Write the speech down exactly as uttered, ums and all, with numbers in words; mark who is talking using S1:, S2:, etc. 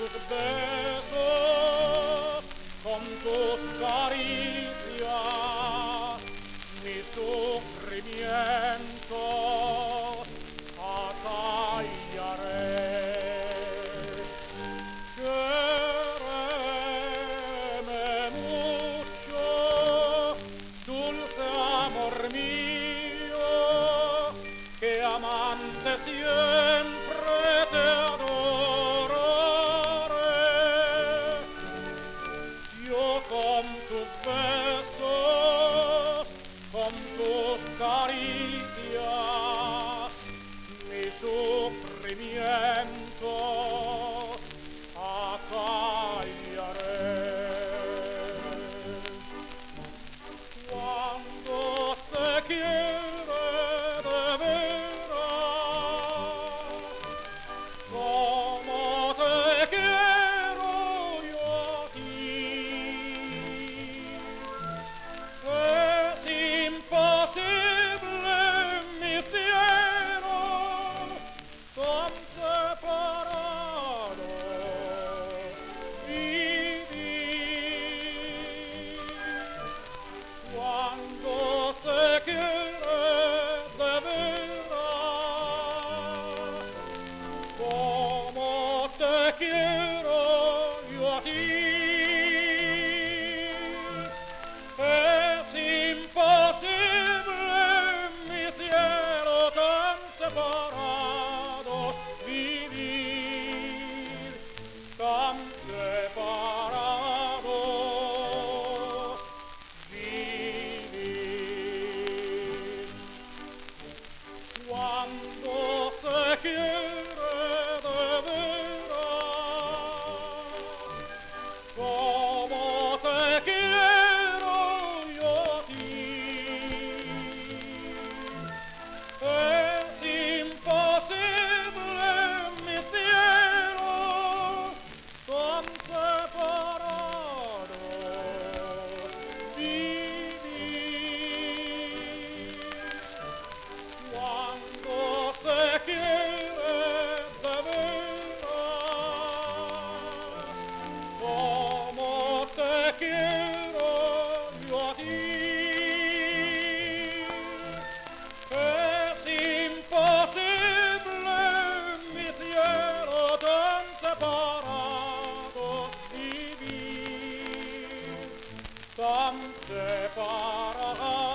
S1: tus besos, con tus caricias, mi sufrimiento acallaré. Quéreme mucho, dulce amor mío, que amante siempre te adoraré. Yo con tus besos, con tus caricias, mi sufrimiento acallaré. Cuando te quiere de veras, como te quiero yo a ti, es imposible en mi cielo tan separado vivir. Cuando te quiere de veras, como te quiero yo a ti, es imposible en mi cielo tan separado vivir, tan separado vivir. Cuando te quiere de veras, como te quiero yo a ti, es imposible en mi cielo tan separado vivir. Cuando te quiere de veras, como te quiero yo a ti, es imposible en mi cielo tan separado vivir, tan separado.